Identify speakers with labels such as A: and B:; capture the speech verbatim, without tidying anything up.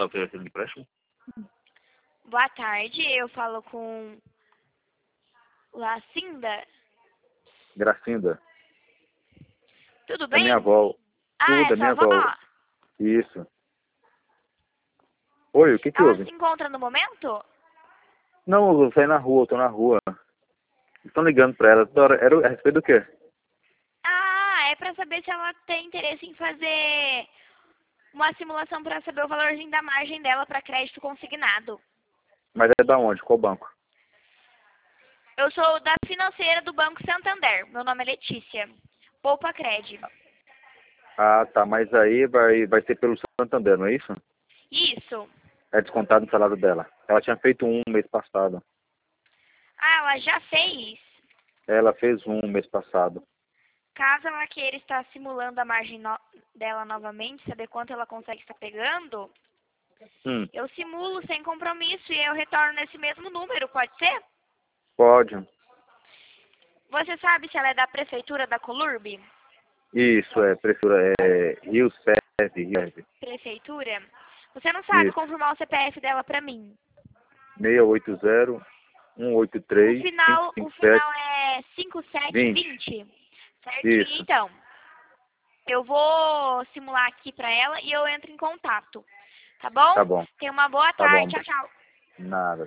A: posso oferecer de empréstimo?
B: Boa tarde, eu falo com Lacinda.
A: Gracinda.
B: Tudo
A: É
B: bem?
A: minha avó.
B: Ah,
A: Tudo,
B: é
A: é
B: sua
A: minha
B: avó?
A: avó. Isso. Oi, o que que
B: Ela
A: houve?
B: se encontra no momento?
A: Não, eu vou sair na rua, eu tô na rua. Estão ligando pra ela. Toda hora. Era a respeito do quê?
B: Ah, é pra saber se ela tem interesse em fazer uma simulação pra saber o valorzinho da margem dela pra crédito consignado.
A: Mas é da onde? Qual banco?
B: Eu sou da financeira do Banco Santander. Meu nome é Letícia. Poupa Cred.
A: Ah, tá. Mas aí vai, vai ser pelo Santander, não é isso?
B: Isso.
A: É descontado no salário dela. Ela tinha feito um mês passado.
B: Ah, ela já fez.
A: Ela fez um mês passado.
B: Caso ela queira estar simulando a margem no- dela novamente, saber quanto ela consegue estar pegando,
A: Hum,
B: eu simulo sem compromisso e eu retorno nesse mesmo número, pode ser?
A: pode.
B: Você sabe se ela é da prefeitura da Colurbe?
A: Isso, é, prefeitura, é Rio Serve, Rio Serve.
B: Prefeitura? Você não sabe
A: Isso.
B: confirmar o C P F dela pra mim?
A: seis oito zero, um oito
B: O
A: três, cinco
B: final, o
A: cinco sete,
B: final é cinco sete
A: vinte.
B: vinte. Certinho,
A: Isso.
B: então. Eu vou simular aqui pra ela e eu entro em contato. Tá bom?
A: Tá bom.
B: Tenha uma boa
A: Tá bom.
B: tarde. Tchau, tchau.
A: Nada.